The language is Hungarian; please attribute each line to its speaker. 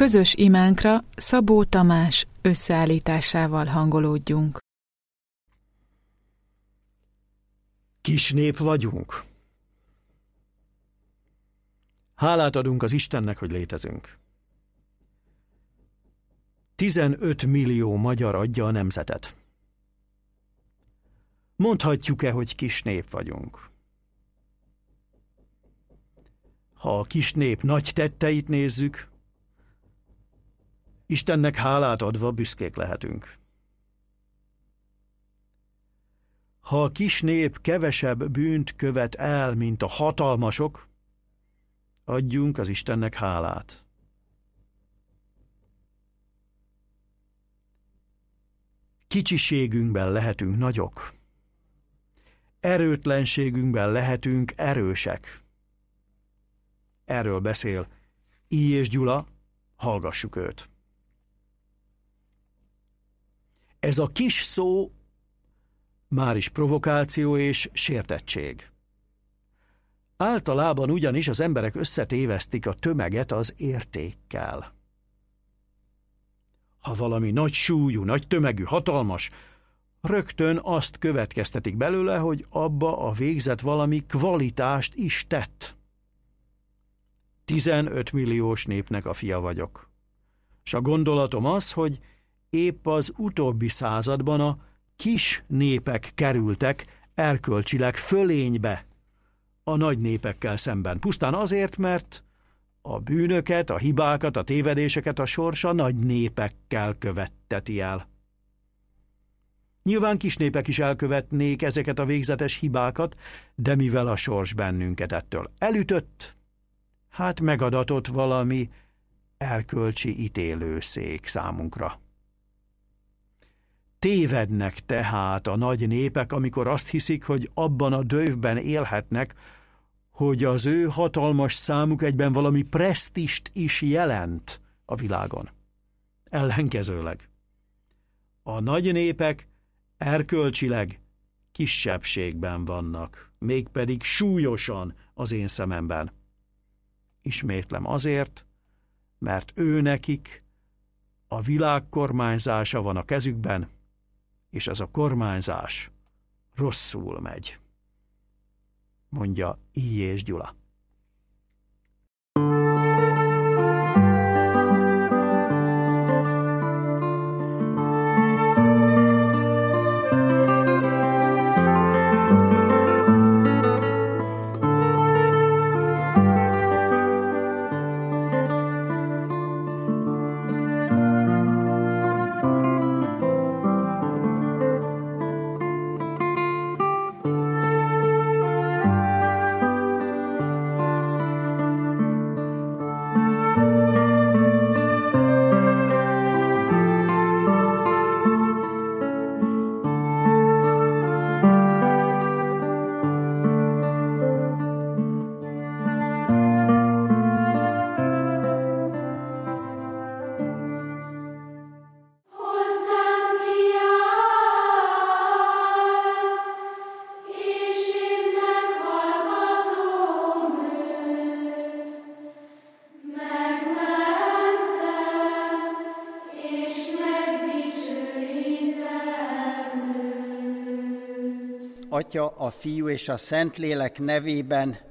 Speaker 1: közös imánkra Szabó Tamás összeállításával hangolódjunk.
Speaker 2: Kis nép vagyunk. Hálát adunk az Istennek, hogy létezünk. 15 millió magyar adja a nemzetet. Mondhatjuk-e, hogy kis nép vagyunk? Ha a kis nép nagy tetteit nézzük, Istennek hálát adva büszkék lehetünk. Ha a kis nép kevesebb bűnt követ el, mint a hatalmasok, adjunk az Istennek hálát. Kicsiségünkben lehetünk nagyok. Erőtlenségünkben lehetünk erősek. Erről beszél I. és Gyula, hallgassuk őt. Ez a kis szó már is provokáció és sértettség. Általában ugyanis az emberek összetévesztik a tömeget az értékkel. Ha valami nagy súlyú, nagy tömegű, hatalmas, rögtön azt következtetik belőle, hogy abba a végzet valami kvalitást is tett. 15 milliós népnek a fia vagyok. S a gondolatom az, hogy épp az utóbbi században a kis népek kerültek erkölcsileg fölénybe a nagy népekkel szemben. Pusztán azért, mert a bűnöket, a hibákat, a tévedéseket a sorsa nagy népekkel követteti el. Nyilván kis népek is elkövetnék ezeket a végzetes hibákat, de mivel a sors bennünket ettől elütött, hát megadatott valami erkölcsi ítélőszék számunkra. Tévednek tehát a nagy népek, amikor azt hiszik, hogy abban a dővben élhetnek, hogy az ő hatalmas számuk egyben valami presztist is jelent a világon. Ellenkezőleg. A nagy népek erkölcsileg kisebbségben vannak, mégpedig súlyosan az én szememben. Ismétlem azért, mert őnekik a világ kormányzása van a kezükben, és ez a kormányzás rosszul megy, mondja I. és Gyula.
Speaker 3: Atya, a Fiú és a Szentlélek nevében,